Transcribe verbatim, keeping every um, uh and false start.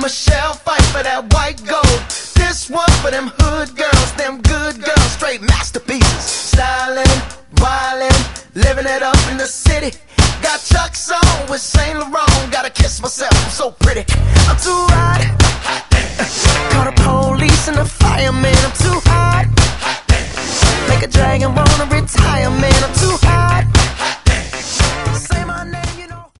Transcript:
Michelle fight for that white gold. This one for them hood girls, them good girls, straight masterpieces. Stylin', wildin', living it up in the city. Got Chuck's on with Saint Laurent. Gotta kiss myself, I'm so pretty. I'm too hot. Call the police and the fireman. I'm too hot. Make a dragon wanna retire, man. I'm too hot.